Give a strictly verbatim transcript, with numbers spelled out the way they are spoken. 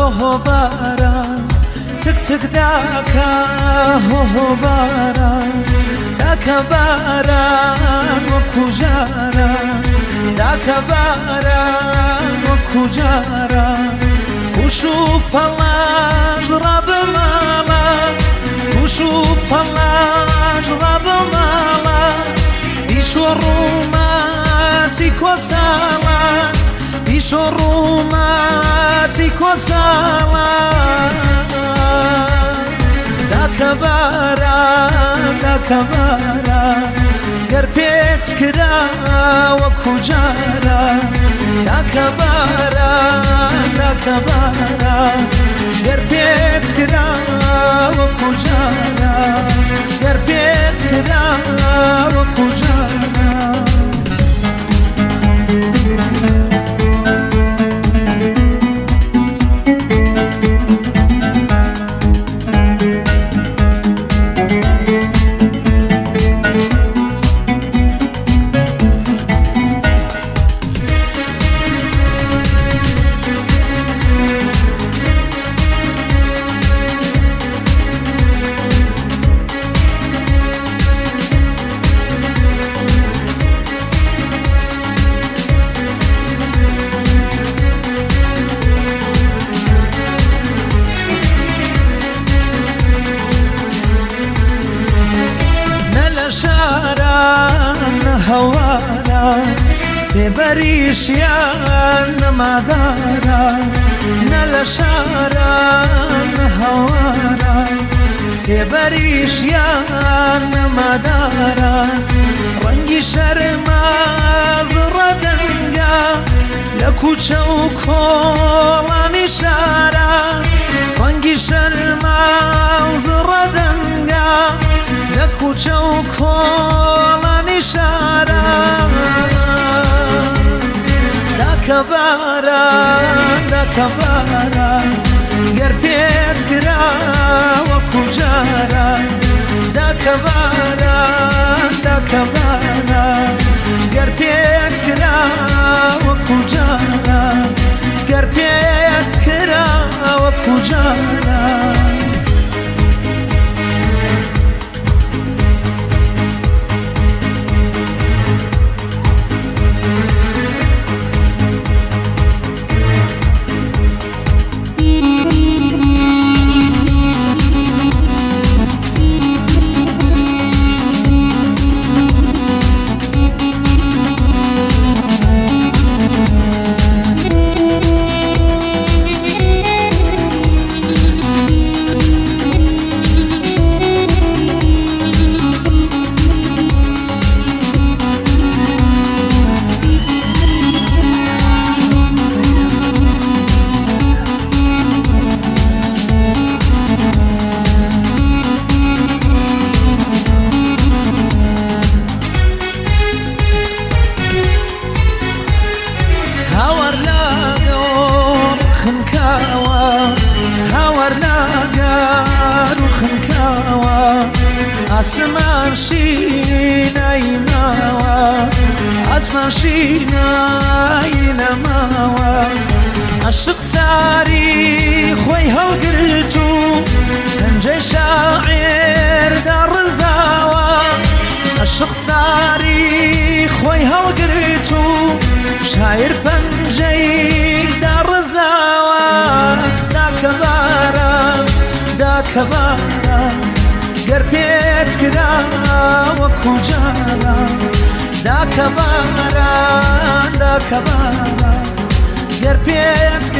هۆ باران تک تک داکا هۆ هۆ باران داکە باران وەکو جاران داکە باران وەکو جاران وش و پەڵاش ڕابە ماڵە وش و پەڵاش ڕابە ماڵە بیش و ڕووماتی کۆساڵە بیش و ڕووماتی کۆساڵە داکە باران داکە باران گەر پێت کرا وەکو جاران داکە باران داکە باران گەر پێت کرا وەکو جاران گەر پێت کرا وەکو جاران سێبەریشیان نەمادارە نە لە شاران نە هەوارە سێبەریشیان نەمادارە ڕەنگی شەرماز ڕەدەنگە لە کوچە و کۆڵانی شارە ڕەنگی شەرماز ڕەدەنگە لە کوچە و کۆڵانی شارە داکە باران داکە باران گەر پێت کرا وەکو جاران داکە باران داکە باران گەر پێت کرا وەکو جاران گەر پێت کرا وەکو جاران ئاسمان شینای ماوە ئاسمان شینای نەماوە عاشق ساری خۆی هەڵگرت و پەنجەی شاعیر داڕزاوە عاشق ساری خۆی هەڵگرت و شاعیر پەنجەی داڕزاوە داکە باران داکە باران گەر پێت کرا وەکو جاران داکە باران داکە باران گەر پێت